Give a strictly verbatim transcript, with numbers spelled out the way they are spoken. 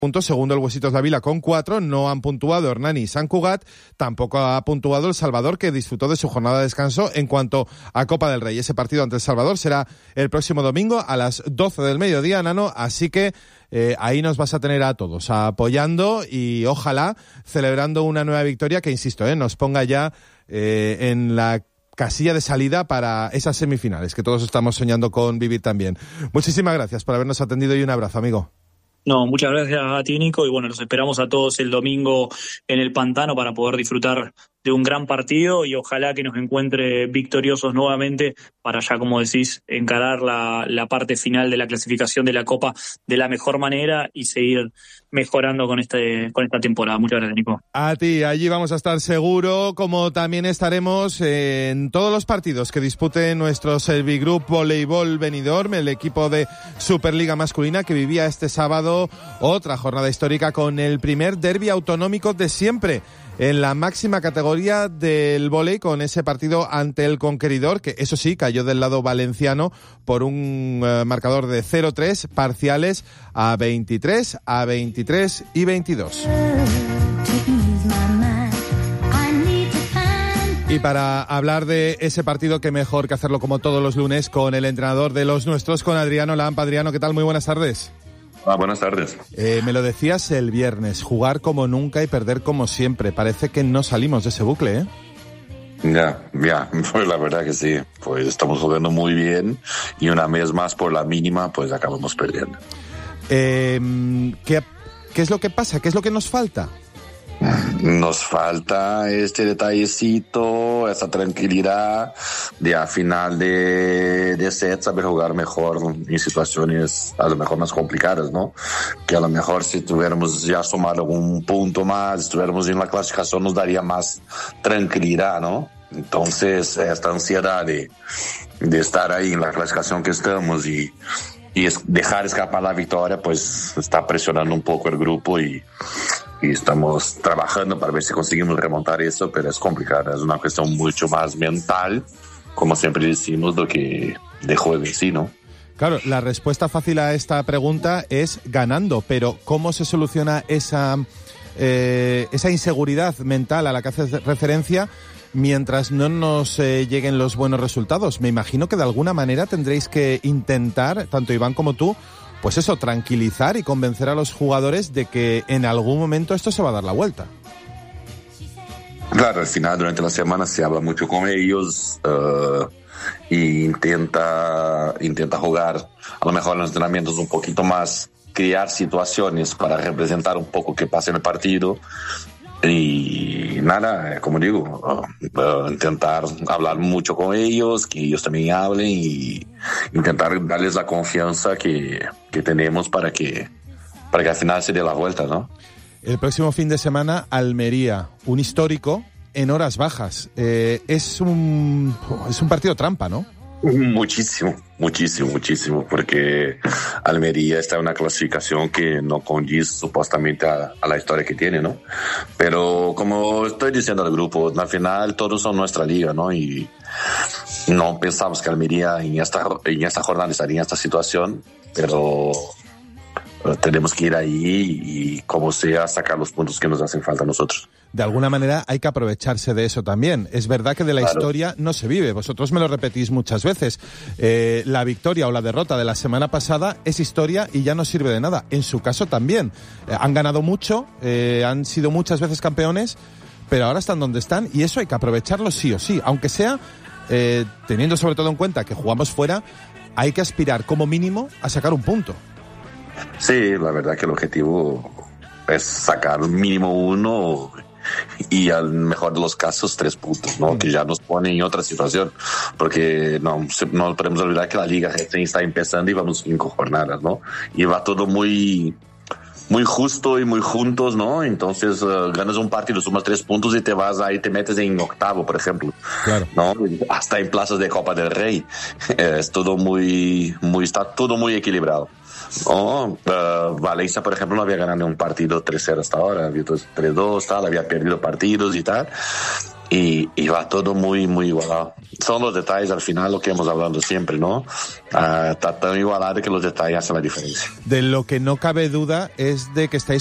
puntos, segundo el Huesitos La Vila con cuatro, no han puntuado Hernani y San Cugat, tampoco ha puntuado El Salvador, que disfrutó de su jornada de descanso. En cuanto a Copa del Rey, ese partido ante El Salvador será el próximo domingo a las doce del mediodía, Nano, así que eh, ahí nos vas a tener a todos apoyando y ojalá celebrando una nueva victoria que, insisto, eh, nos ponga ya eh, en la casilla de salida para esas semifinales que todos estamos soñando con vivir también. Muchísimas gracias por habernos atendido y un abrazo, amigo. No, muchas gracias a ti, Nico, y bueno, los esperamos a todos el domingo en el Pantano para poder disfrutar de un gran partido y ojalá que nos encuentre victoriosos nuevamente para ya, como decís, encarar la, la parte final de la clasificación de la Copa de la mejor manera y seguir mejorando con este con esta temporada. Muchas gracias, Nico. A ti, allí vamos a estar seguro, como también estaremos en todos los partidos que dispute nuestro Servigroup Voleibol Benidorm, el equipo de Superliga masculina que vivía este sábado otra jornada histórica con el primer derbi autonómico de siempre en la máxima categoría del vóley, con ese partido ante el Conqueridor, que eso sí, cayó del lado valenciano por un uh, marcador de cero tres, parciales a veintitrés, a veintitrés y veintidós. Y para hablar de ese partido, qué mejor que hacerlo como todos los lunes con el entrenador de los nuestros, con Adriano Lampa. Adriano, ¿qué tal? Muy buenas tardes. Ah, buenas tardes. Eh, me lo decías el viernes, jugar como nunca y perder como siempre. Parece que no salimos de ese bucle, ¿eh? Ya, ya, pues la verdad que sí. Pues estamos jugando muy bien y una vez más por la mínima, pues acabamos perdiendo. Eh, ¿qué, ¿Qué es lo que pasa? ¿Qué es lo que nos falta? Nos falta este detallecito, esa tranquilidad de a final de, de set saber jugar mejor en situaciones a lo mejor más complicadas, ¿no? Que a lo mejor si tuviéramos ya sumado algún punto más, estuviéramos en la clasificación, nos daría más tranquilidad, ¿no? Entonces, esta ansiedad de, de estar ahí en la clasificación que estamos y, y dejar escapar la victoria, pues está presionando un poco el grupo y Y estamos trabajando para ver si conseguimos remontar eso, pero es complicado. Es una cuestión mucho más mental, como siempre decimos, do que de juego en sí, ¿no? Claro, la respuesta fácil a esta pregunta es ganando, pero ¿cómo se soluciona esa, eh, esa inseguridad mental a la que haces referencia mientras no nos eh, lleguen los buenos resultados? Me imagino que de alguna manera tendréis que intentar, tanto Iván como tú, pues eso, tranquilizar y convencer a los jugadores de que en algún momento esto se va a dar la vuelta. Claro, al final durante la semana se habla mucho con ellos uh, y intenta, intenta jugar a lo mejor en los entrenamientos un poquito más, crear situaciones para representar un poco qué pasa en el partido. Y nada, como digo, uh, uh, intentar hablar mucho con ellos, que ellos también hablen y intentar darles la confianza que, que tenemos para que, para que al final se dé la vuelta, ¿no? El próximo fin de semana, Almería, un histórico en horas bajas. Eh, es un, es un partido trampa, ¿no? Muchísimo, muchísimo, muchísimo, porque Almería está en una clasificación que no condice supuestamente a, a la historia que tiene, ¿no? Pero como estoy diciendo al grupo, al final todos son nuestra liga, ¿no? Y no pensamos que Almería en esta, en esta jornada estaría en esta situación, pero tenemos que ir ahí y como sea sacar los puntos que nos hacen falta a nosotros. De alguna manera hay que aprovecharse de eso también. Es verdad que de la claro. historia no se vive. Vosotros me lo repetís muchas veces. Eh, la victoria o la derrota de la semana pasada es historia y ya no sirve de nada. En su caso también. Eh, han ganado mucho, eh, han sido muchas veces campeones, pero ahora están donde están y eso hay que aprovecharlo sí o sí. Aunque sea, eh, teniendo sobre todo en cuenta que jugamos fuera, hay que aspirar como mínimo a sacar un punto. Sí, la verdad que el objetivo es sacar mínimo uno y al mejor de los casos tres puntos, ¿no? Mm. Que ya nos pone en otra situación, porque no, no podemos olvidar que la liga recién está empezando y vamos cinco jornadas, ¿no? Y va todo muy, muy justo y muy juntos, ¿no? Entonces uh, ganas un partido, sumas tres puntos y te vas ahí, te metes en octavo, por ejemplo, claro. ¿No? Hasta en plazas de Copa del Rey. Es todo muy, muy, está todo muy equilibrado. Oh, uh, Valencia, por ejemplo, no había ganado un partido tres cero hasta ahora, había tres dos, tal, había perdido partidos y tal. y, y va todo muy, muy igualado. Son los detalles al final lo que hemos hablado siempre, ¿no? Uh, está tan igualado que los detalles hacen la diferencia. De lo que no cabe duda es de que estáis